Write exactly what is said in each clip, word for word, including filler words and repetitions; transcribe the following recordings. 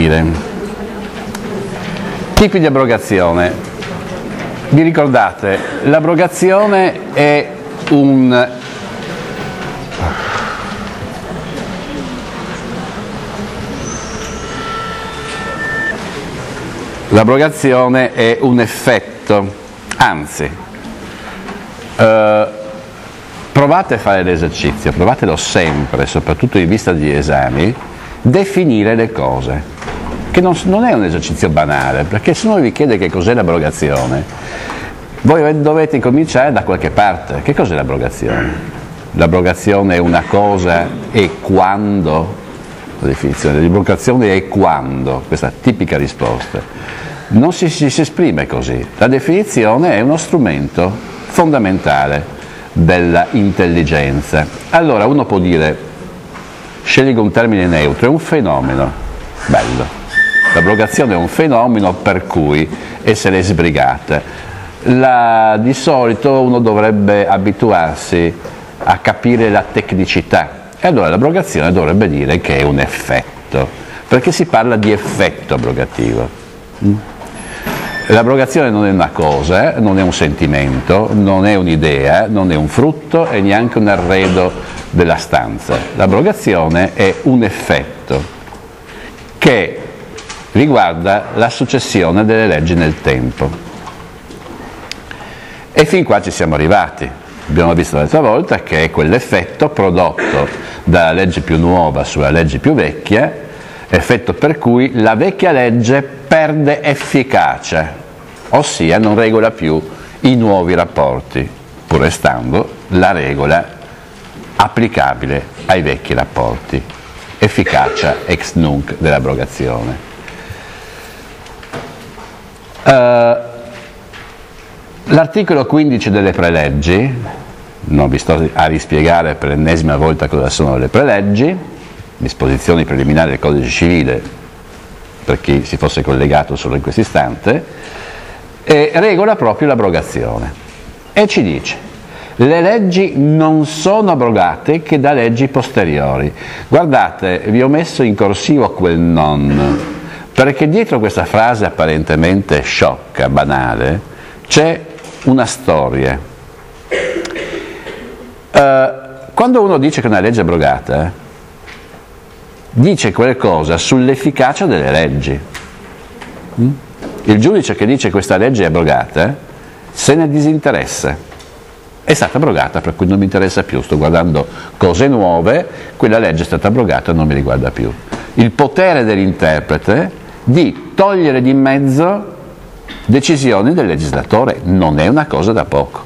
dire. Tipi di abrogazione. Vi ricordate, l'abrogazione è un l'abrogazione è un effetto, anzi, eh, provate a fare l'esercizio, provatelo sempre, soprattutto in vista di esami, definire le cose, che non, non è un esercizio banale, perché se uno vi chiede che cos'è l'abrogazione, voi dovete cominciare da qualche parte. Che cos'è l'abrogazione? L'abrogazione è una cosa e quando? La definizione dell'abrogazione è quando, questa tipica risposta. Non si, si, si esprime così. La definizione è uno strumento fondamentale della intelligenza. Allora uno può dire, scelgo un termine neutro, è un fenomeno. Bello. L'abrogazione è un fenomeno per cui essere sbrigate. La, di solito uno dovrebbe abituarsi a capire la tecnicità, e allora l'abrogazione dovrebbe dire che è un effetto, perché si parla di effetto abrogativo. L'abrogazione non è una cosa, non è un sentimento, non è un'idea, non è un frutto e neanche un arredo della stanza. L'abrogazione è un effetto che riguarda la successione delle leggi nel tempo. E fin qua ci siamo arrivati. Abbiamo visto l'altra volta che è quell'effetto prodotto dalla legge più nuova sulla legge più vecchia, effetto per cui la vecchia legge perde efficacia, ossia non regola più i nuovi rapporti, pur restando la regola applicabile ai vecchi rapporti. Efficacia ex nunc dell'abrogazione. Uh, L'articolo quindici delle preleggi, non vi sto a rispiegare per l'ennesima volta cosa sono le preleggi, disposizioni preliminari del codice civile, per chi si fosse collegato solo in questo istante, e regola proprio l'abrogazione. E ci dice, le leggi non sono abrogate che da leggi posteriori. Guardate, vi ho messo in corsivo quel non, perché dietro questa frase apparentemente sciocca, banale, c'è una storia. Uh, quando uno dice che una legge è abrogata, dice qualcosa sull'efficacia delle leggi. Mm? Il giudice che dice questa legge è abrogata se ne disinteressa. È stata abrogata, per cui non mi interessa più, sto guardando cose nuove, quella legge è stata abrogata e non mi riguarda più. Il potere dell'interprete di togliere di mezzo decisioni del legislatore non è una cosa da poco.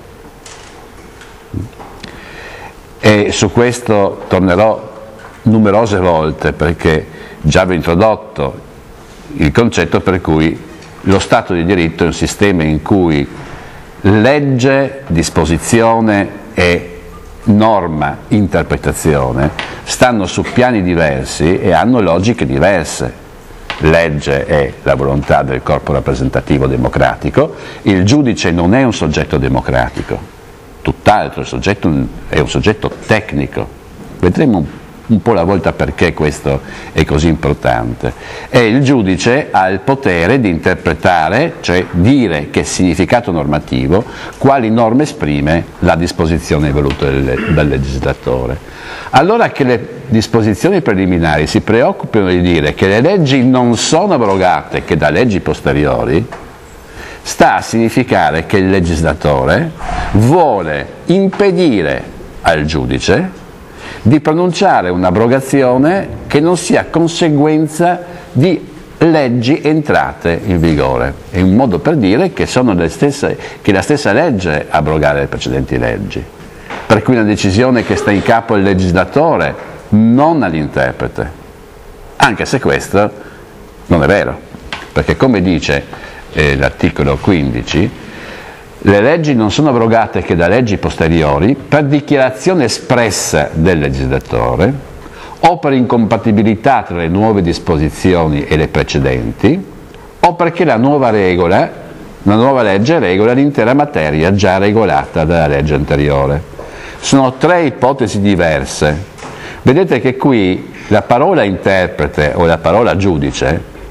E su questo tornerò numerose volte, perché già vi ho introdotto il concetto per cui lo Stato di diritto è un sistema in cui legge, disposizione e norma, interpretazione stanno su piani diversi e hanno logiche diverse. Legge è la volontà del corpo rappresentativo democratico, il giudice non è un soggetto democratico, tutt'altro, il soggetto è un soggetto tecnico. Vedremo un, un po' alla volta perché questo è così importante. E il giudice ha il potere di interpretare, cioè dire che significato normativo, quali norme esprime la disposizione voluta del, del legislatore. Allora che le disposizioni preliminari si preoccupano di dire che le leggi non sono abrogate che da leggi posteriori, sta a significare che il legislatore vuole impedire al giudice di pronunciare un'abrogazione che non sia conseguenza di leggi entrate in vigore. È un modo per dire che sono le stesse, che è la stessa legge a abrogare le precedenti leggi. Per cui una decisione che sta in capo al legislatore, non all'interprete. Anche se questo non è vero, perché come dice eh, l'articolo quindici, le leggi non sono abrogate che da leggi posteriori per dichiarazione espressa del legislatore o per incompatibilità tra le nuove disposizioni e le precedenti o perché la nuova regola, la nuova legge regola l'intera materia già regolata dalla legge anteriore. Sono tre ipotesi diverse. Vedete che qui la parola interprete o la parola giudice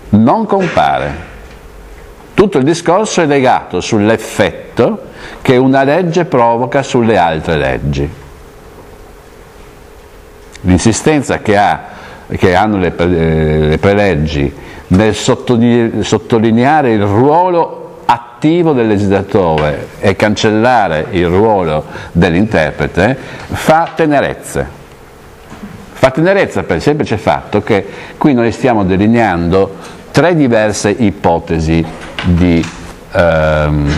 non compare. Tutto il discorso è legato sull'effetto che una legge provoca sulle altre leggi. L'insistenza che, ha, che hanno le, le preleggi nel sottolineare il ruolo attivo del legislatore e cancellare il ruolo dell'interprete fa tenerezze. Fa tenerezza per il semplice fatto che qui noi stiamo delineando tre diverse ipotesi di, ehm,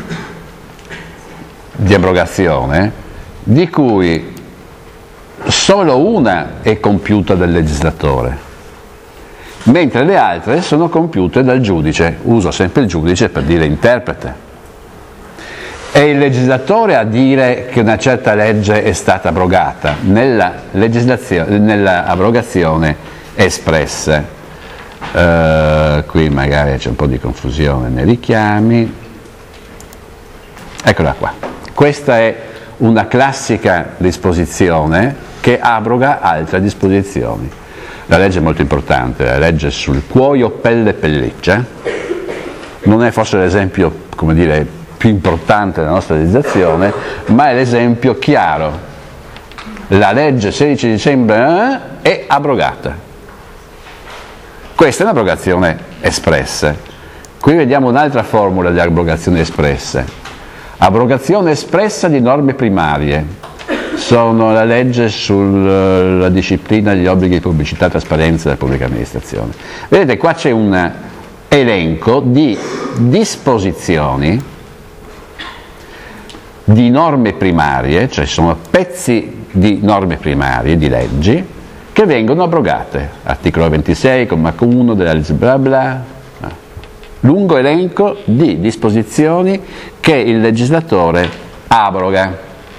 di abrogazione, di cui solo una è compiuta dal legislatore, mentre le altre sono compiute dal giudice. Uso sempre il giudice per dire interprete. È il legislatore a dire che una certa legge è stata abrogata nella, legislazione, nella abrogazione espressa. Uh, qui magari c'è un po' di confusione nei richiami. Eccola qua. Questa è una classica disposizione che abroga altre disposizioni. La legge è molto importante, la legge sul cuoio, pelle e pelliccia. Non è forse l'esempio, come dire, più importante della nostra legislazione, ma è l'esempio chiaro. La legge sedici dicembre è abrogata. Questa è un'abrogazione espressa. Qui vediamo un'altra formula di abrogazione espressa. Abrogazione espressa di norme primarie. Sono la legge sulla disciplina degli obblighi di pubblicità e trasparenza della pubblica amministrazione. Vedete, qua c'è un elenco di disposizioni di norme primarie, cioè sono pezzi di norme primarie, di leggi, che vengono abrogate. Articolo ventisei, comma uno della legge bla bla. Lungo elenco di disposizioni che il legislatore abroga.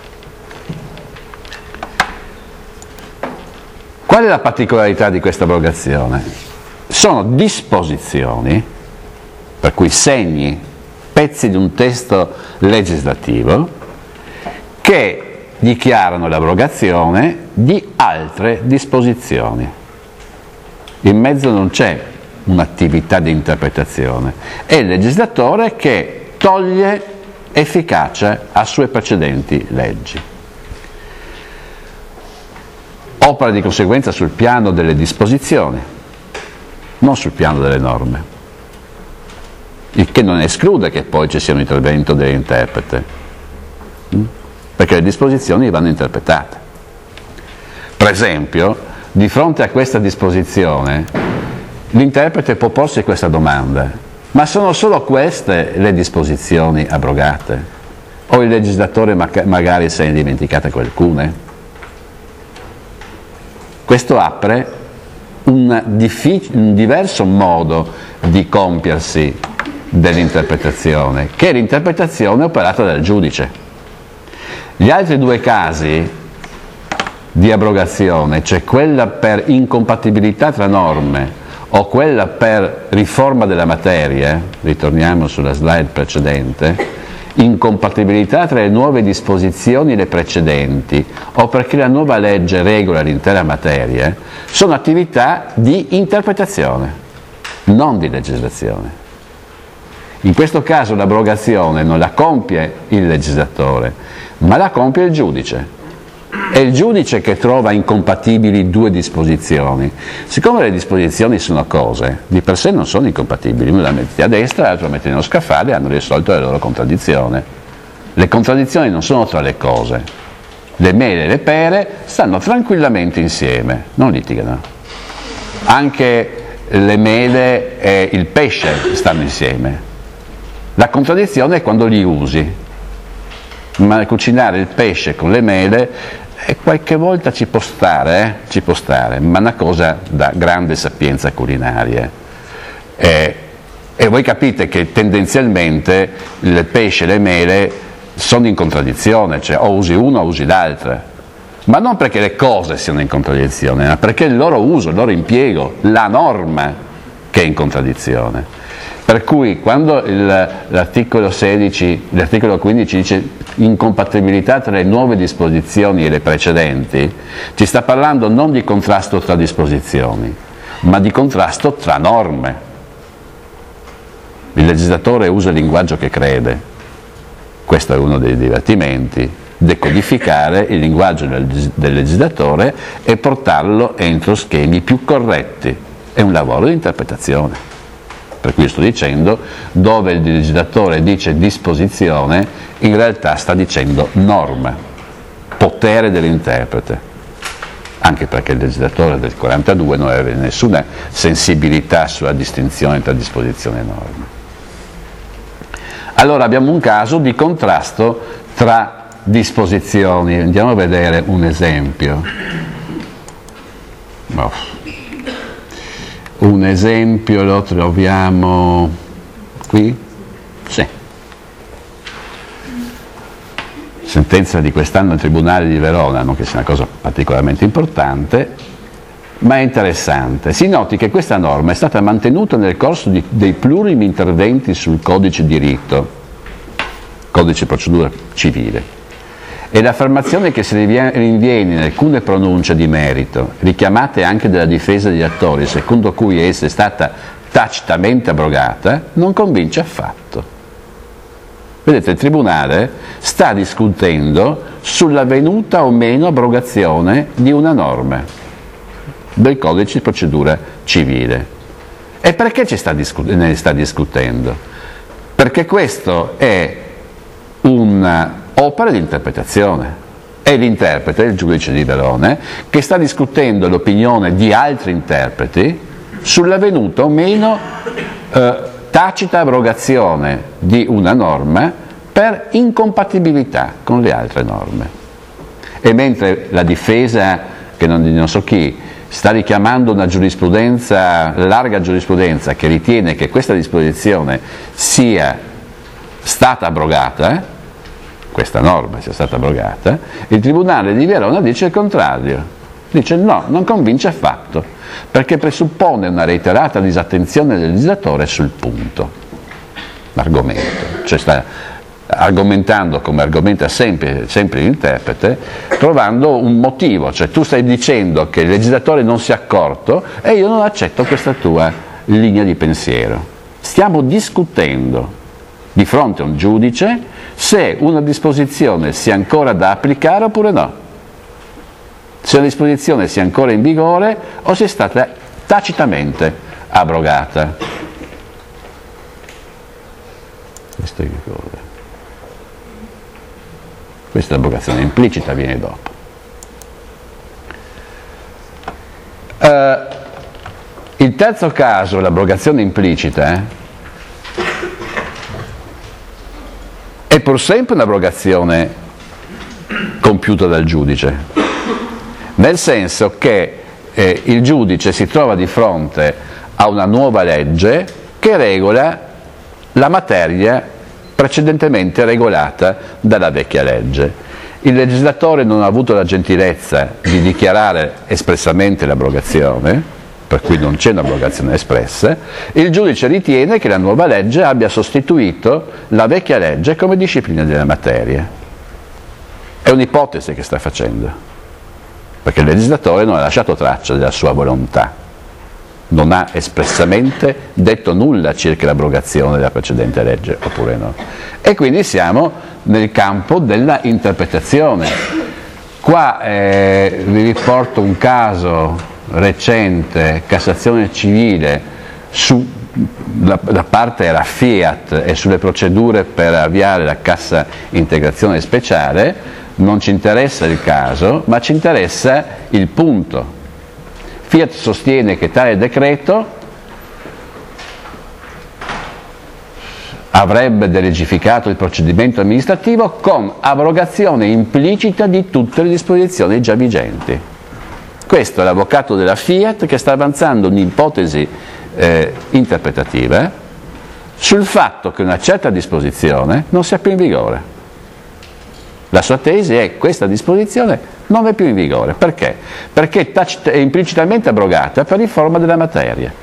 Qual è la particolarità di questa abrogazione? Sono disposizioni, per cui segni, pezzi di un testo legislativo, che dichiarano l'abrogazione di altre disposizioni. In mezzo non c'è un'attività di interpretazione, è il legislatore che toglie efficacia a sue precedenti leggi. Opera di conseguenza sul piano delle disposizioni, non sul piano delle norme, il che non esclude che poi ci sia un intervento dell'interprete, perché le disposizioni vanno interpretate. Per esempio, di fronte a questa disposizione, l'interprete può porsi questa domanda: ma sono solo queste le disposizioni abrogate? O il legislatore magari se ne dimenticate qualcune? Questo apre un, un diverso modo di compiersi dell'interpretazione, che è l'interpretazione operata dal giudice. Gli altri due casi di abrogazione, cioè quella per incompatibilità tra norme o quella per riforma della materia, ritorniamo sulla slide precedente, incompatibilità tra le nuove disposizioni e le precedenti o perché la nuova legge regola l'intera materia, sono attività di interpretazione, non di legislazione. In questo caso l'abrogazione non la compie il legislatore, ma la compie il giudice. È il giudice che trova incompatibili due disposizioni. Siccome le disposizioni sono cose, di per sé non sono incompatibili, una la metti a destra, l'altra la metti nello scaffale e hanno risolto la loro contraddizione. Le contraddizioni non sono tra le cose. Le mele e le pere stanno tranquillamente insieme, non litigano. Anche le mele e il pesce stanno insieme. La contraddizione è quando li usi. Ma cucinare il pesce con le mele eh, qualche volta ci può stare, eh? ci può stare, ma è una cosa da grande sapienza culinaria. Eh, e voi capite che tendenzialmente il pesce e le mele sono in contraddizione, cioè o usi una o usi l'altra, ma non perché le cose siano in contraddizione, ma perché il loro uso, il loro impiego, la norma che è in contraddizione. Per cui quando il, l'articolo sedici, l'articolo quindici dice incompatibilità tra le nuove disposizioni e le precedenti, ci sta parlando non di contrasto tra disposizioni, ma di contrasto tra norme. Il legislatore usa il linguaggio che crede, questo è uno dei divertimenti, decodificare il linguaggio del, del legislatore e portarlo entro schemi più corretti, è un lavoro di interpretazione. Per cui sto dicendo, dove il legislatore dice disposizione, in realtà sta dicendo norma, potere dell'interprete, anche perché il legislatore del quarantadue non aveva nessuna sensibilità sulla distinzione tra disposizione e norma. Allora abbiamo un caso di contrasto tra disposizioni. Andiamo a vedere un esempio. Oh. Un esempio lo troviamo qui? Sì. Sentenza di quest'anno al Tribunale di Verona, non che sia una cosa particolarmente importante, ma è interessante. Si noti che questa norma è stata mantenuta nel corso di, dei plurimi interventi sul codice di rito, codice procedura civile, e l'affermazione che si rinviene in alcune pronunce di merito, richiamate anche dalla difesa degli attori, secondo cui essa è stata tacitamente abrogata, non convince affatto. Vedete, il Tribunale sta discutendo sull'avvenuta o meno abrogazione di una norma del codice di procedura civile. E perché ci sta discu- ne sta discutendo? Perché questo è un'opera di interpretazione. È l'interprete, il giudice di Verona, che sta discutendo l'opinione di altri interpreti sull'avvenuta o meno eh, tacita abrogazione di una norma per incompatibilità con le altre norme. E mentre la difesa, che non, non so chi, sta richiamando una giurisprudenza, larga giurisprudenza, che ritiene che questa disposizione sia stata abrogata, questa norma sia stata abrogata, il Tribunale di Verona dice il contrario, dice no, non convince affatto, perché presuppone una reiterata disattenzione del legislatore sul punto, l'argomento, cioè sta argomentando come argomenta sempre, sempre l'interprete, trovando un motivo, cioè tu stai dicendo che il legislatore non si è accorto e io non accetto questa tua linea di pensiero. Stiamo discutendo di fronte a un giudice se una disposizione sia ancora da applicare oppure no, se una disposizione sia ancora in vigore o sia stata tacitamente abrogata. Questo è che cosa? Questa è l'abrogazione implicita, viene dopo. Uh, il terzo caso, l'abrogazione implicita, eh, è pur sempre un'abrogazione compiuta dal giudice, nel senso che eh, il giudice si trova di fronte a una nuova legge che regola la materia precedentemente regolata dalla vecchia legge. Il legislatore non ha avuto la gentilezza di dichiarare espressamente l'abrogazione, per cui non c'è un'abrogazione espressa, il giudice ritiene che la nuova legge abbia sostituito la vecchia legge come disciplina della materia. È un'ipotesi che sta facendo, perché il legislatore non ha lasciato traccia della sua volontà, non ha espressamente detto nulla circa l'abrogazione della precedente legge, oppure no. E quindi siamo nel campo della interpretazione. Qua eh, vi riporto un caso recente, Cassazione civile, su, la, la parte era Fiat e sulle procedure per avviare la cassa integrazione speciale. Non ci interessa il caso, ma ci interessa il punto. Fiat sostiene che tale decreto avrebbe delegificato il procedimento amministrativo con abrogazione implicita di tutte le disposizioni già vigenti. Questo è l'avvocato della Fiat che sta avanzando un'ipotesi eh, interpretativa sul fatto che una certa disposizione non sia più in vigore. La sua tesi è che questa disposizione non è più in vigore. Perché? Perché è implicitamente abrogata per riforma della materia.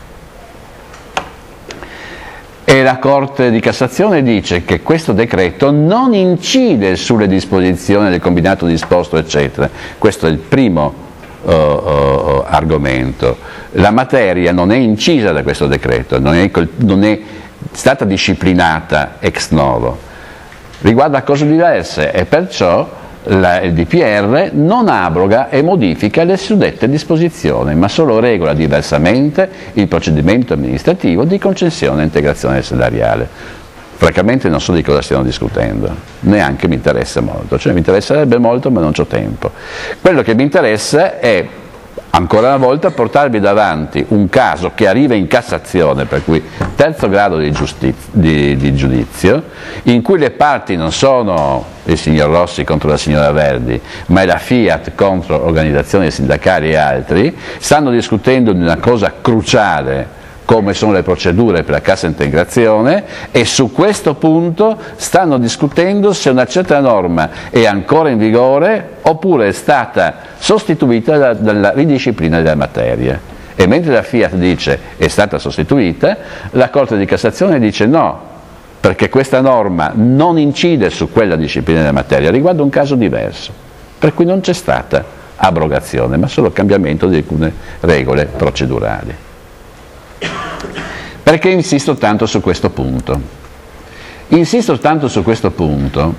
E la Corte di Cassazione dice che questo decreto non incide sulle disposizioni del combinato disposto, eccetera. Questo è il primo uh, uh, argomento. La materia non è incisa da questo decreto, non è, non è stata disciplinata ex novo, riguarda cose diverse e perciò la, il D P R non abroga e modifica le suddette disposizioni, ma solo regola diversamente il procedimento amministrativo di concessione e integrazione salariale. Francamente non so di cosa stiamo discutendo, neanche mi interessa molto, cioè mi interesserebbe molto ma non c'ho tempo. Quello che mi interessa è ancora una volta portarvi davanti un caso che arriva in Cassazione, per cui terzo grado di, giustiz- di, di giudizio, in cui le parti non sono il signor Rossi contro la signora Verdi, ma è la Fiat contro organizzazioni sindacali e altri. Stanno discutendo di una cosa cruciale come sono le procedure per la cassa integrazione, e su questo punto stanno discutendo se una certa norma è ancora in vigore oppure è stata sostituita da, dalla ridisciplina della materia. E mentre la Fiat dice è stata sostituita, la Corte di Cassazione dice no, perché questa norma non incide su quella disciplina della materia, riguarda un caso diverso, per cui non c'è stata abrogazione, ma solo cambiamento di alcune regole procedurali. Perché insisto tanto su questo punto? Insisto tanto su questo punto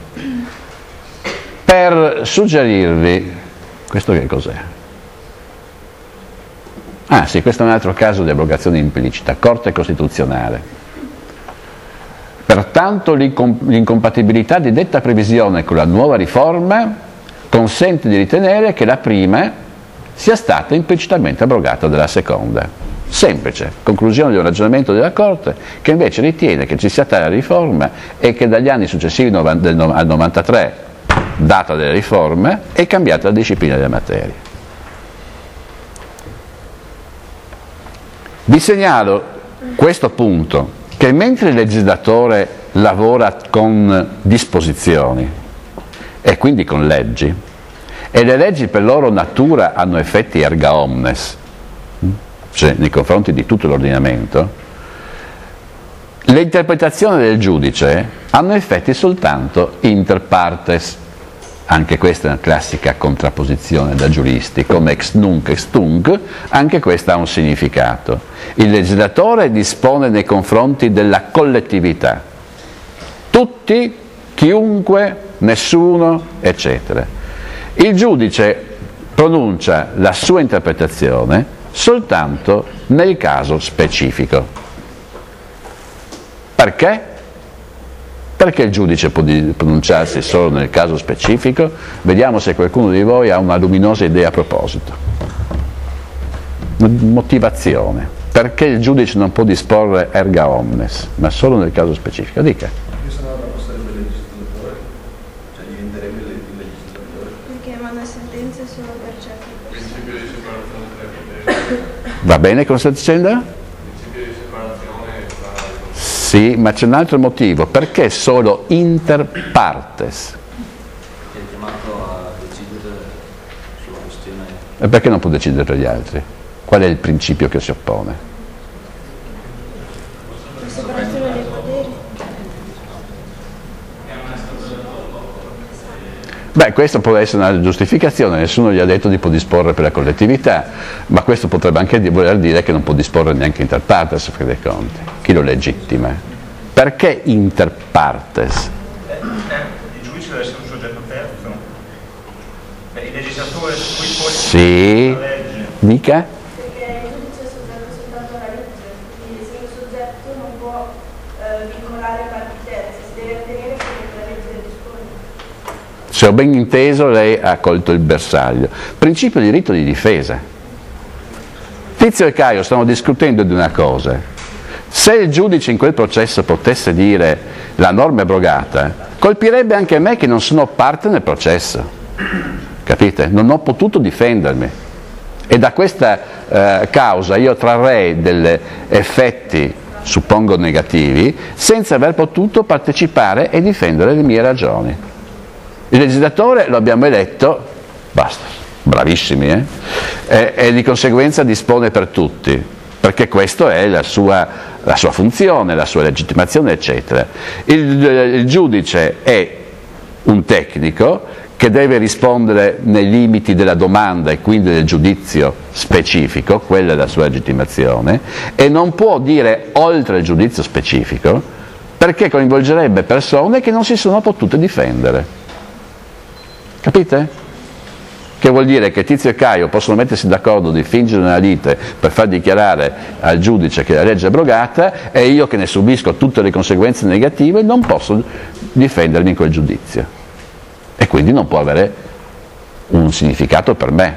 per suggerirvi, questo che cos'è? Ah sì, questo è un altro caso di abrogazione implicita, Corte Costituzionale. Pertanto l'incompatibilità di detta previsione con la nuova riforma consente di ritenere che la prima sia stata implicitamente abrogata dalla seconda. Semplice, conclusione di un ragionamento della Corte, che invece ritiene che ci sia tale riforma e che dagli anni successivi al novantatré, data della riforma, è cambiata la disciplina della materia. Vi segnalo questo punto, che mentre il legislatore lavora con disposizioni e quindi con leggi, e le leggi per loro natura hanno effetti erga omnes, cioè nei confronti di tutto l'ordinamento, le interpretazioni del giudice hanno effetti soltanto inter partes. Anche questa è una classica contrapposizione da giuristi, come ex nunc ex tunc, anche questa ha un significato. Il legislatore dispone nei confronti della collettività, tutti, chiunque, nessuno, eccetera. Il giudice pronuncia la sua interpretazione soltanto nel caso specifico. Perché? Perché il giudice può pronunciarsi solo nel caso specifico? Vediamo se qualcuno di voi ha una luminosa idea a proposito. Motivazione. Perché il giudice non può disporre erga omnes, ma solo nel caso specifico? Dica. Perché sennò non sarebbe legislatore, cioè diventerebbe il legislatore. Perché emana sentenze solo per certi Principio di separazione tra i poteri. Va bene, cosa sta dicendo? Principio di separazione tra i poteri. Sì, ma c'è un altro motivo. Perché solo inter partes? È chiamato a decidere sulla questione. E perché non può decidere per gli altri? Qual è il principio che si oppone? La separazione dei poteri. Beh, questo può essere una giustificazione, nessuno gli ha detto di può disporre per la collettività, ma questo potrebbe anche voler dire che non può disporre neanche inter partes, a fin dei conti. Chi lo legittima? Perché inter partes? Eh, il giudice deve essere un soggetto terzo. Beh, il legislatore su cui pone Sì, la legge. dica? Perché il giudice è soggetto soltanto alla legge, quindi se un soggetto non può eh, vincolare parti terze, si deve attenere a quello che la legge dispone. Se ho ben inteso, lei ha colto il bersaglio. Principio di diritto di difesa. Tizio e Caio stanno discutendo di una cosa. Se il giudice in quel processo potesse dire la norma è abrogata, colpirebbe anche me che non sono parte nel processo. Capite? Non ho potuto difendermi. E da questa eh, causa io trarrei degli effetti, suppongo negativi, senza aver potuto partecipare e difendere le mie ragioni. Il legislatore lo abbiamo eletto, basta, bravissimi, eh? E, e di conseguenza dispone per tutti, perché questa è la sua, la sua funzione, la sua legittimazione, eccetera. Il, il giudice è un tecnico che deve rispondere nei limiti della domanda e quindi del giudizio specifico, quella è la sua legittimazione, e non può dire oltre il giudizio specifico perché coinvolgerebbe persone che non si sono potute difendere. Capite? Che vuol dire che Tizio e Caio possono mettersi d'accordo di fingere una lite per far dichiarare al giudice che la legge è abrogata e io, che ne subisco tutte le conseguenze negative, non posso difendermi in quel giudizio e quindi non può avere un significato per me.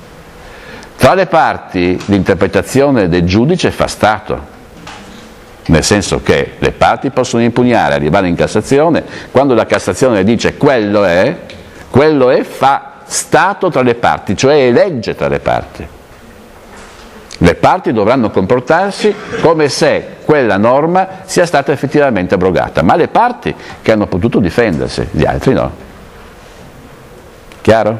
Tra le parti l'interpretazione del giudice fa stato, nel senso che le parti possono impugnare, arrivare in Cassazione, quando la Cassazione dice quello è, quello è fa stato tra le parti, cioè è legge tra le parti. Le parti dovranno comportarsi come se quella norma sia stata effettivamente abrogata, ma le parti che hanno potuto difendersi, gli altri no. Chiaro?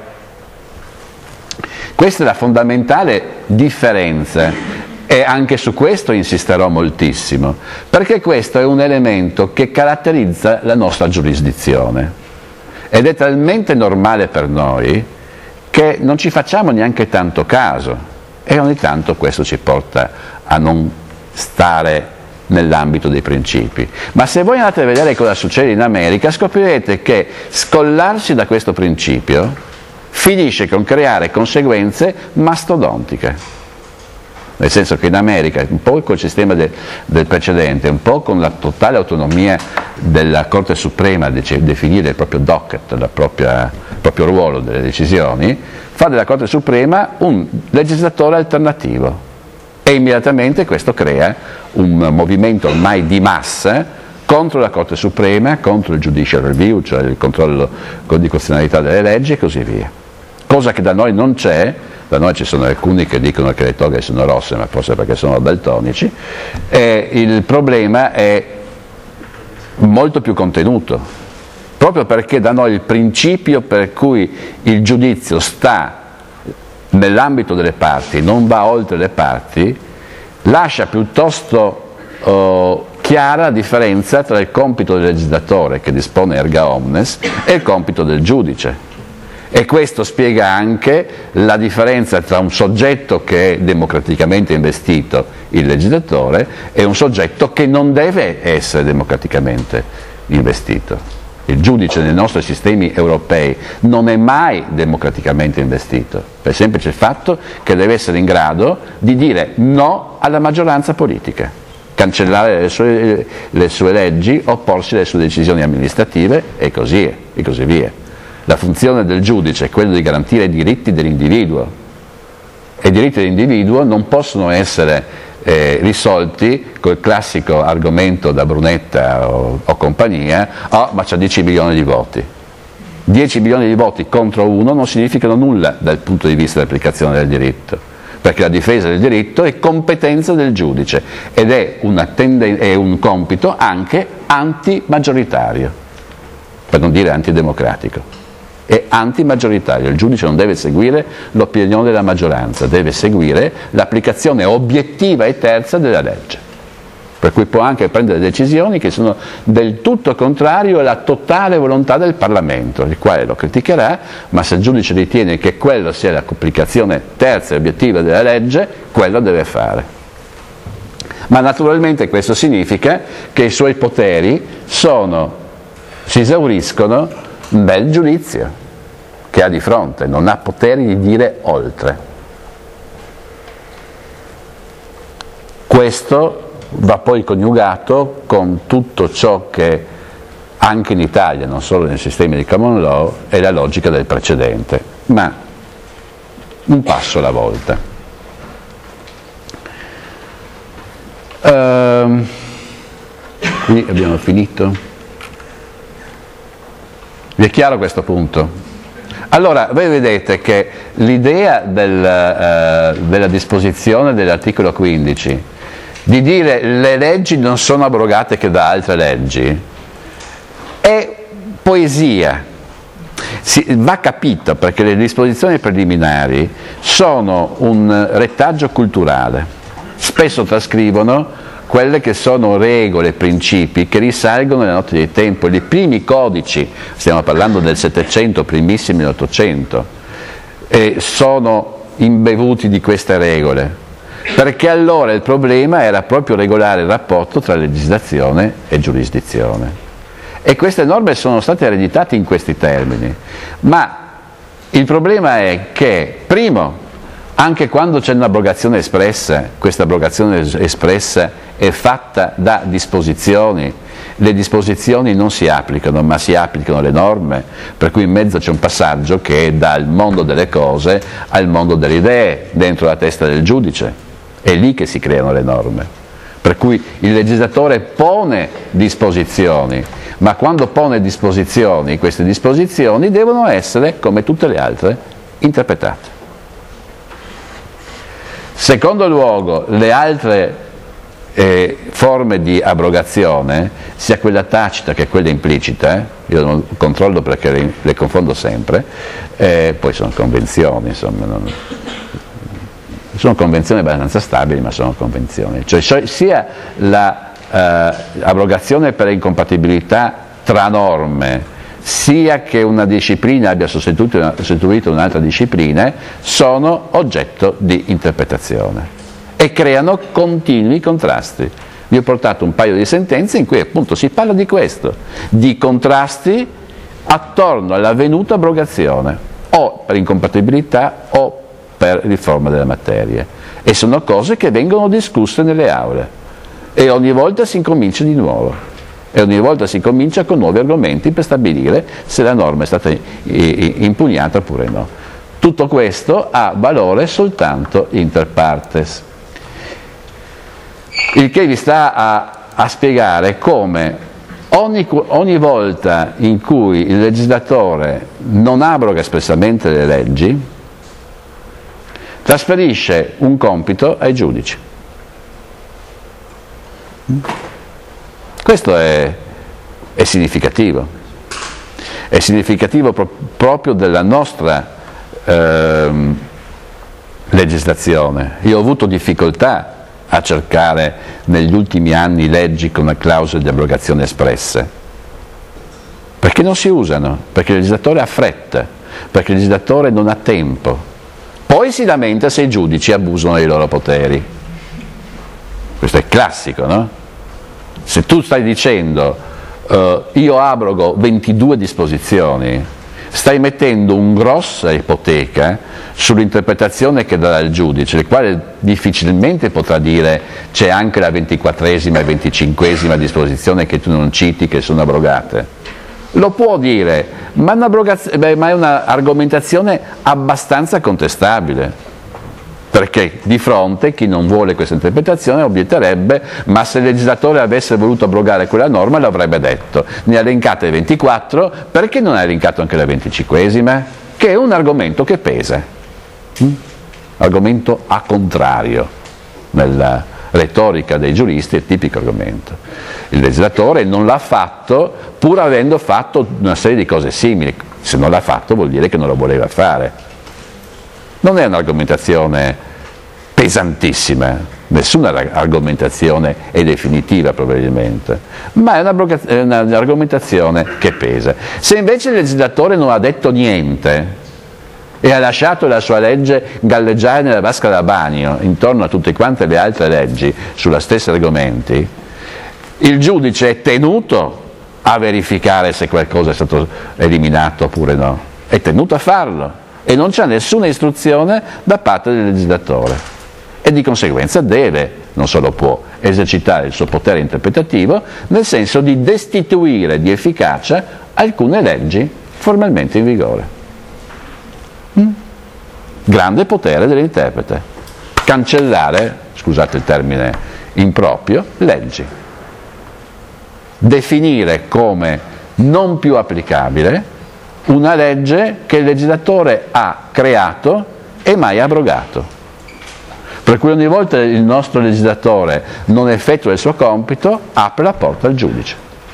Questa è la fondamentale differenza e anche su questo insisterò moltissimo, perché questo è un elemento che caratterizza la nostra giurisdizione. Ed è talmente normale per noi che non ci facciamo neanche tanto caso e ogni tanto questo ci porta a non stare nell'ambito dei principi. Ma se voi andate a vedere cosa succede in America, scoprirete che scollarsi da questo principio finisce con creare conseguenze mastodontiche. Nel senso che in America, un po' col sistema de, del precedente, un po' con la totale autonomia della Corte Suprema di definire il proprio docket, la propria, il proprio ruolo delle decisioni, fa della Corte Suprema un legislatore alternativo e immediatamente questo crea un movimento ormai di massa contro la Corte Suprema, contro il judicial review, cioè il controllo di costituzionalità delle leggi e così via. Cosa che da noi non c'è. Da noi ci sono alcuni che dicono che le toghe sono rosse, ma forse perché sono daltonici, e il problema è molto più contenuto, proprio perché da noi il principio per cui il giudizio sta nell'ambito delle parti, non va oltre le parti, lascia piuttosto uh, chiara la differenza tra il compito del legislatore, che dispone erga omnes, e il compito del giudice. E questo spiega anche la differenza tra un soggetto che è democraticamente investito, il legislatore, e un soggetto che non deve essere democraticamente investito. Il giudice nei nostri sistemi europei non è mai democraticamente investito, per il semplice fatto che deve essere in grado di dire no alla maggioranza politica, cancellare le sue, le sue leggi, opporsi alle sue decisioni amministrative e così, e così via. La funzione del giudice è quella di garantire i diritti dell'individuo e i diritti dell'individuo non possono essere eh, risolti col classico argomento da Brunetta o, o compagnia: oh, ma c'ha dieci milioni di voti. dieci milioni di voti contro uno non significano nulla dal punto di vista dell'applicazione del diritto, perché la difesa del diritto è competenza del giudice ed è, una tenden- è un compito anche antimaggioritario, per non dire antidemocratico. È antimaggioritario, il giudice non deve seguire l'opinione della maggioranza, deve seguire l'applicazione obiettiva e terza della legge, per cui può anche prendere decisioni che sono del tutto contrario alla totale volontà del Parlamento, il quale lo criticherà, ma se il giudice ritiene che quello sia l'applicazione terza e obiettiva della legge, quello deve fare. Ma naturalmente questo significa che i suoi poteri sono, si esauriscono nel giudizio che ha di fronte, non ha poteri di dire oltre. Questo va poi coniugato con tutto ciò che anche in Italia, non solo nel sistema di common law, è la logica del precedente, ma un passo alla volta. Ehm, qui abbiamo finito. Vi è chiaro questo punto? Allora, voi vedete che l'idea del, eh, della disposizione dell'articolo quindici di dire le leggi non sono abrogate che da altre leggi è poesia. Si, va capito, perché le disposizioni preliminari sono un retaggio culturale, spesso trascrivono quelle che sono regole, principi che risalgono alle notti del tempo. I primi codici, stiamo parlando del Settecento, primissimi dell'Ottocento, eh, sono imbevuti di queste regole, perché allora il problema era proprio regolare il rapporto tra legislazione e giurisdizione. E queste norme sono state ereditate in questi termini, ma il problema è che, primo, anche quando c'è un'abrogazione espressa, questa abrogazione espressa è fatta da disposizioni, le disposizioni non si applicano, ma si applicano le norme, per cui in mezzo c'è un passaggio che è dal mondo delle cose al mondo delle idee, dentro la testa del giudice, è lì che si creano le norme. Per cui il legislatore pone disposizioni, ma quando pone disposizioni, queste disposizioni devono essere, come tutte le altre, interpretate. Secondo luogo, le altre eh, forme di abrogazione, sia quella tacita che quella implicita, eh, io non controllo perché le, le confondo sempre, eh, poi sono convenzioni, insomma, non, sono convenzioni abbastanza stabili, ma sono convenzioni, cioè sia l'abrogazione eh, per incompatibilità tra norme, sia che una disciplina abbia sostituito, una, sostituito un'altra disciplina, sono oggetto di interpretazione e creano continui contrasti. Vi ho portato un paio di sentenze in cui appunto si parla di questo, di contrasti attorno all'avvenuta abrogazione, o per incompatibilità o per riforma della materia, e sono cose che vengono discusse nelle aule e ogni volta si incomincia di nuovo. E ogni volta si comincia con nuovi argomenti per stabilire se la norma è stata impugnata oppure no. Tutto questo ha valore soltanto inter partes. Il che vi sta a, a spiegare come ogni, ogni volta in cui il legislatore non abroga espressamente le leggi, trasferisce un compito ai giudici. Questo è, è significativo, è significativo pro, proprio della nostra eh, legislazione. Io ho avuto difficoltà a cercare negli ultimi anni leggi con le clausole di abrogazione espresse, perché non si usano, perché il legislatore ha fretta, perché il legislatore non ha tempo. Poi si lamenta se i giudici abusano dei loro poteri. Questo è classico, no? Se tu stai dicendo uh, io abrogo ventidue disposizioni, stai mettendo un grossa ipoteca sull'interpretazione che darà il giudice, il quale difficilmente potrà dire c'è anche la ventiquattresima e venticinquesima disposizione che tu non citi, che sono abrogate. Lo può dire, ma, beh, ma è un'argomentazione abbastanza contestabile. Perché di fronte chi non vuole questa interpretazione obietterebbe: ma se il legislatore avesse voluto abrogare quella norma l'avrebbe detto, ne ha elencate ventiquattro, perché non ha elencato anche la venticinquesima? Che è un argomento che pesa, mm? argomento a contrario nella retorica dei giuristi, è tipico argomento. Il legislatore non l'ha fatto pur avendo fatto una serie di cose simili. Se non l'ha fatto vuol dire che non lo voleva fare. Non è un'argomentazione pesantissima, nessuna argomentazione è definitiva probabilmente, ma è un'argomentazione che pesa. Se invece il legislatore non ha detto niente e ha lasciato la sua legge galleggiare nella vasca da bagno intorno a tutte quante le altre leggi sulla stessa argomenti, il giudice è tenuto a verificare se qualcosa è stato eliminato oppure no, è tenuto a farlo. E non c'è nessuna istruzione da parte del legislatore e di conseguenza deve, non solo può, esercitare il suo potere interpretativo nel senso di destituire di efficacia alcune leggi formalmente in vigore. Mm? Grande potere dell'interprete, cancellare, scusate il termine improprio, leggi, definire come non più applicabile una legge che il legislatore ha creato e mai abrogato. Per cui ogni volta il nostro legislatore non effettua il suo compito, apre la porta al giudice.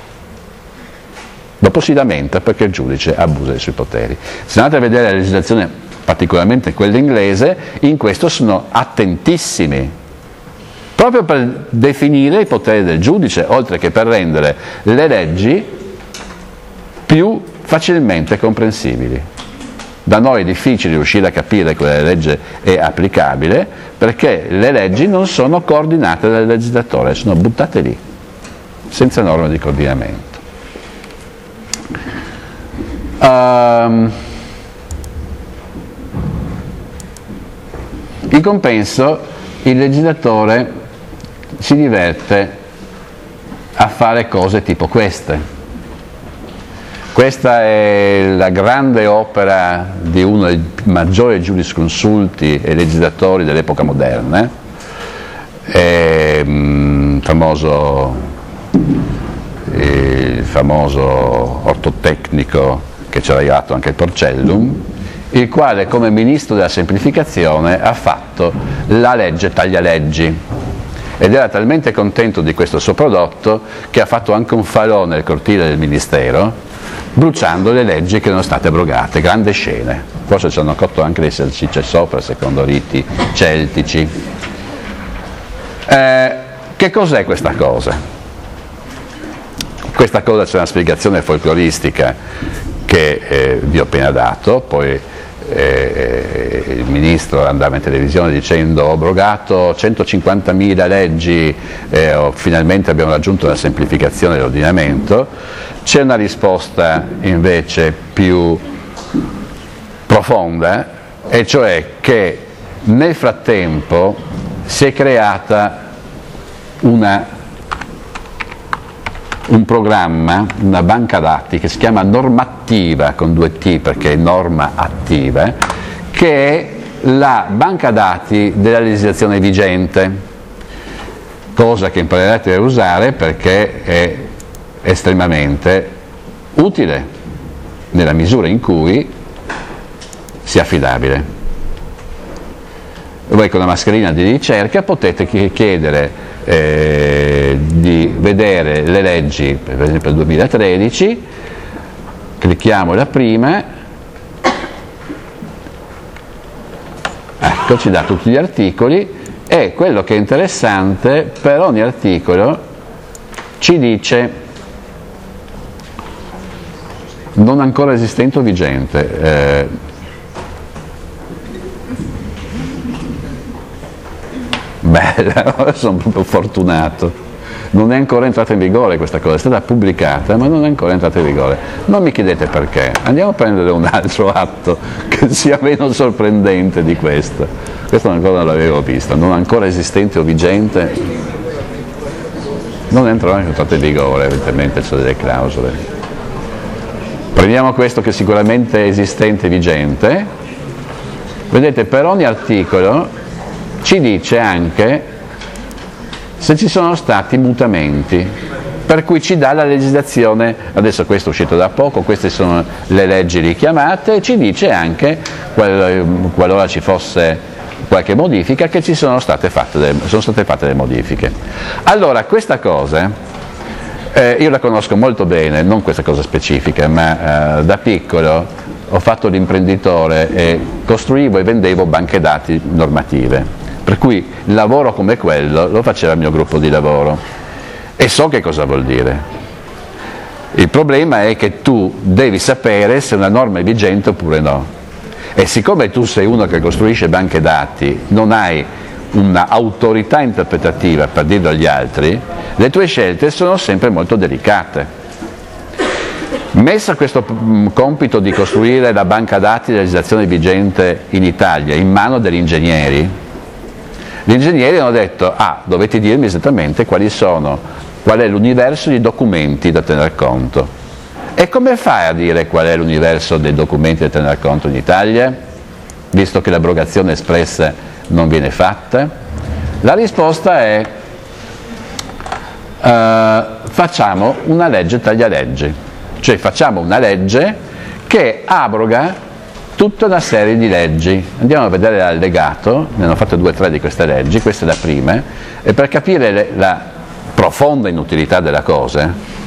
Dopo si lamenta perché il giudice abusa dei suoi poteri. Se andate a vedere la legislazione, particolarmente quella inglese, in questo sono attentissimi. proprio per definire i poteri del giudice, oltre che per rendere le leggi più facilmente comprensibili. Da noi è difficile riuscire a capire quale legge è applicabile, perché le leggi non sono coordinate dal legislatore, sono buttate lì, senza norme di coordinamento. Um, in compenso, il legislatore si diverte a fare cose tipo queste. Questa è la grande opera di uno dei maggiori giurisconsulti e legislatori dell'epoca moderna, è, um, famoso, il famoso ortotecnico che ci ha arrivato anche il Porcellum, il quale come ministro della semplificazione ha fatto la legge taglialeggi ed era talmente contento di questo suo prodotto che ha fatto anche un falò nel cortile del ministero bruciando le leggi che erano state abrogate, grande scene, forse ci hanno cotto anche le salsicce sopra secondo riti celtici. Eh, che cos'è questa cosa? Questa cosa c'è una spiegazione folcloristica che eh, vi ho appena dato, poi eh, il ministro andava in televisione dicendo ho abrogato centocinquantamila leggi, eh, oh, finalmente abbiamo raggiunto la semplificazione dell'ordinamento. C'è una risposta invece più profonda, e cioè che nel frattempo si è creata una un programma, una banca dati che si chiama normativa con due T perché è norma attiva, che è la banca dati della legislazione vigente, cosa che imparerete a usare perché è estremamente utile nella misura in cui sia affidabile. Voi con la mascherina di ricerca potete chiedere Eh, di vedere le leggi, per esempio il duemilatredici, clicchiamo la prima, ecco, ci dà tutti gli articoli e quello che è interessante, per ogni articolo ci dice non ancora esistente o vigente. Eh, Bella, sono proprio fortunato. Non è ancora entrata in vigore questa cosa, è stata pubblicata ma non è ancora entrata in vigore. Non mi chiedete perché, andiamo a prendere un altro atto che sia meno sorprendente di questo. Questo ancora non l'avevo vista, non ancora esistente o vigente, non è ancora entrata in vigore, evidentemente c'è delle clausole. Prendiamo questo che sicuramente è esistente e vigente, vedete per ogni articolo ci dice anche se ci sono stati mutamenti, per cui ci dà la legislazione, adesso questo è uscito da poco, queste sono le leggi richiamate, e ci dice anche, qualora ci fosse qualche modifica, che ci sono state fatte delle, sono state fatte delle modifiche. Allora, questa cosa, eh, io la conosco molto bene, non questa cosa specifica, ma eh, da piccolo ho fatto l'imprenditore e costruivo e vendevo banche dati normative. Per cui lavoro come quello lo faceva il mio gruppo di lavoro e so che cosa vuol dire. Il problema è che tu devi sapere se una norma è vigente oppure no, e siccome tu sei uno che costruisce banche dati, non hai un'autorità interpretativa per dirlo agli altri, le tue scelte sono sempre molto delicate. Messo questo compito di costruire la banca dati della legislazione vigente in Italia in mano degli ingegneri, gli ingegneri hanno detto, ah, dovete dirmi esattamente quali sono, qual è l'universo di documenti da tener conto. E come fai a dire qual è l'universo dei documenti da tener conto in Italia, visto che l'abrogazione espressa non viene fatta? La risposta è, uh, facciamo una legge taglialeggi, cioè facciamo una legge che abroga tutta una serie di leggi. Andiamo a vedere l'allegato, ne hanno fatte due o tre di queste leggi, questa è la prima, e per capire le, la profonda inutilità della cosa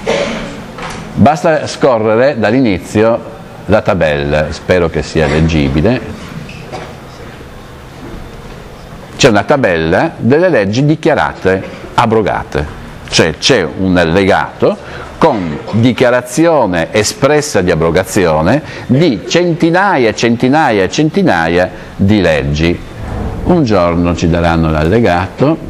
basta scorrere dall'inizio la tabella, spero che sia leggibile. c'è una tabella delle leggi dichiarate abrogate, cioè c'è un allegato con dichiarazione espressa di abrogazione di centinaia e centinaia e centinaia di leggi. Un giorno ci daranno l'allegato,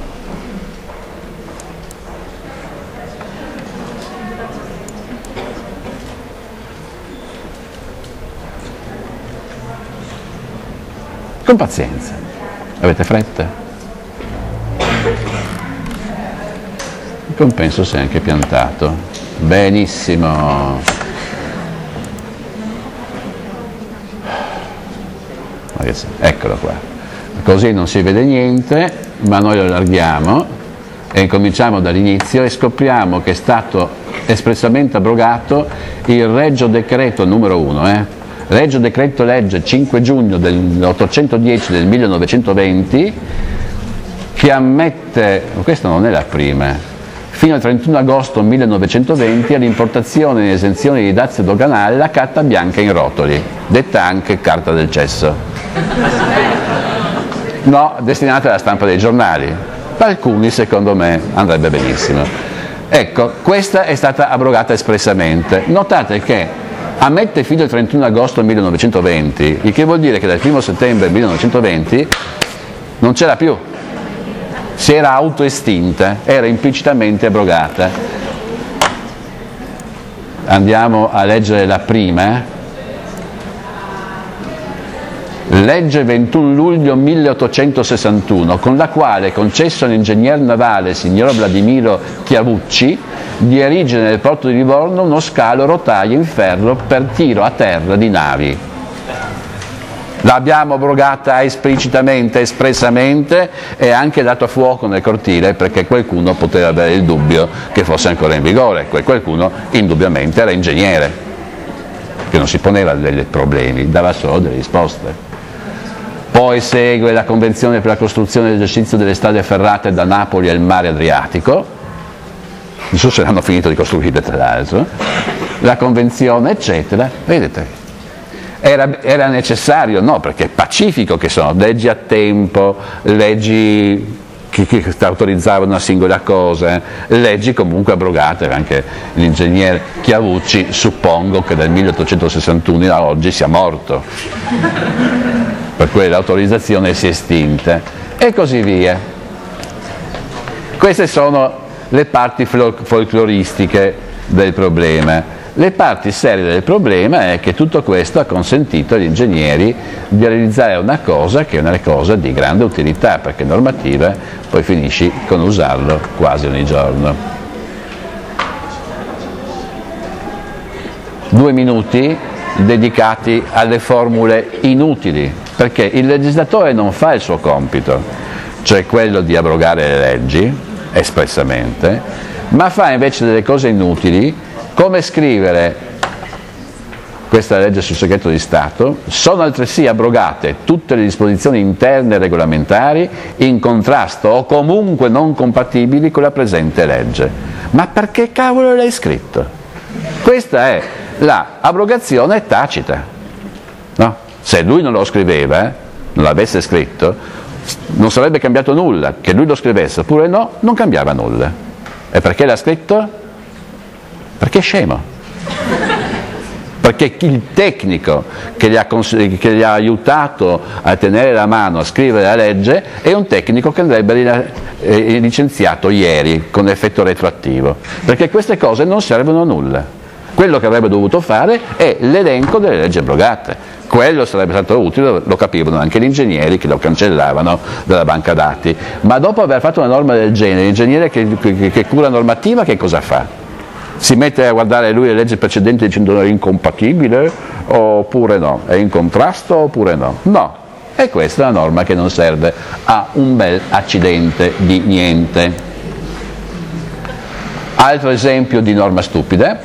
con pazienza. Avete fretta? Il compenso si è anche piantato. Benissimo. Eccolo qua. Così non si vede niente, ma noi lo allarghiamo e incominciamo dall'inizio e scopriamo che è stato espressamente abrogato il Regio Decreto numero uno, eh? Regio Decreto Legge cinque giugno dell'ottocentodieci del millenovecentoventi, che ammette, questa non è la prima, fino al trentuno agosto millenovecentoventi all'importazione e esenzione di dazio doganale la carta bianca in rotoli, detta anche carta del cesso. No, destinata alla stampa dei giornali. Per alcuni, secondo me, andrebbe benissimo. Ecco, questa è stata abrogata espressamente. Notate che ammette fino al trentuno agosto millenovecentoventi, il che vuol dire che dal primo settembre millenovecentoventi non c'era più, si era autoestinta, era implicitamente abrogata. Andiamo a leggere la prima. Legge ventuno luglio milleottocentosessantuno, con la quale è concesso all'ingegner navale signor Vladimiro Chiavucci di erigere nel porto di Livorno uno scalo a rotaie in ferro per tiro a terra di navi. L'abbiamo abrogata esplicitamente, espressamente, e anche dato a fuoco nel cortile perché qualcuno poteva avere il dubbio che fosse ancora in vigore. Quel qualcuno indubbiamente era ingegnere, che non si poneva dei problemi, dava solo delle risposte. Poi segue la Convenzione per la costruzione e l'esercizio delle strade ferrate da Napoli al mare Adriatico, non so se hanno finito di costruire tra l'altro, la Convenzione eccetera, vedete, era, era necessario? No, perché è pacifico che sono leggi a tempo, leggi che, che autorizzavano una singola cosa, leggi comunque abrogate. Anche l'ingegner Chiavucci suppongo che dal milleottocentosessantuno a oggi sia morto, per cui l'autorizzazione si è estinta e così via. Queste sono le parti folcloristiche del problema. Le parti serie del problema è che tutto questo ha consentito agli ingegneri di realizzare una cosa che è una cosa di grande utilità, perché normativa poi finisci con usarlo quasi ogni giorno. Due minuti dedicati alle formule inutili, perché il legislatore non fa il suo compito, cioè quello di abrogare le leggi espressamente, ma fa invece delle cose inutili, come scrivere questa legge sul segreto di Stato: sono altresì abrogate tutte le disposizioni interne e regolamentari in contrasto o comunque non compatibili con la presente legge. Ma perché cavolo l'hai scritto? Questa è la abrogazione tacita, no? Se lui non lo scriveva, non l'avesse scritto, non sarebbe cambiato nulla. Che lui lo scrivesse oppure no, non cambiava nulla. E perché l'ha scritto? Perché è scemo. Perché il tecnico che gli, ha cons- che gli ha aiutato a tenere la mano a scrivere la legge è un tecnico che andrebbe eh, licenziato ieri con effetto retroattivo, perché queste cose non servono a nulla. Quello che avrebbe dovuto fare è l'elenco delle leggi abrogate. Quello sarebbe stato utile, lo capivano anche gli ingegneri che lo cancellavano dalla banca dati. Ma dopo aver fatto una norma del genere, l'ingegnere che, che, che cura normativa che cosa fa? Si mette a guardare lui le leggi precedenti dicendo è incompatibile oppure no, è in contrasto oppure no? No, e questa è una norma che non serve a un bel accidente di niente. Altro esempio di norma stupida,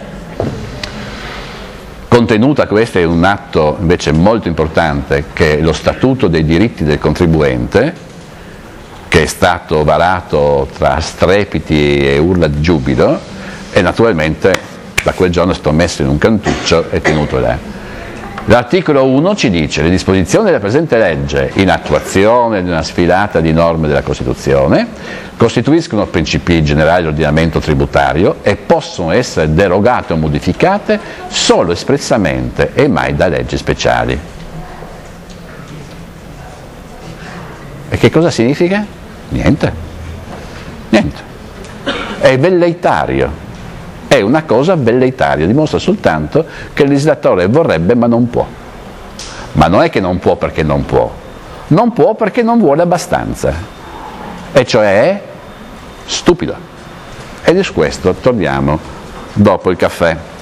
contenuta questa in un atto invece molto importante, che è lo Statuto dei diritti del contribuente, che è stato varato tra strepiti e urla di giubilo, e naturalmente da quel giorno è stato messo in un cantuccio e tenuto là. L'articolo uno ci dice: le disposizioni della presente legge, in attuazione di una sfilata di norme della Costituzione, costituiscono principi generali dell'ordinamento tributario e possono essere derogate o modificate solo espressamente e mai da leggi speciali. E che cosa significa? Niente. Niente. È velleitario. È una cosa velleitaria, dimostra soltanto che il legislatore vorrebbe ma non può. Ma non è che non può perché non può, non può perché non vuole abbastanza, e cioè è stupido. Ed è su questo torniamo dopo il caffè.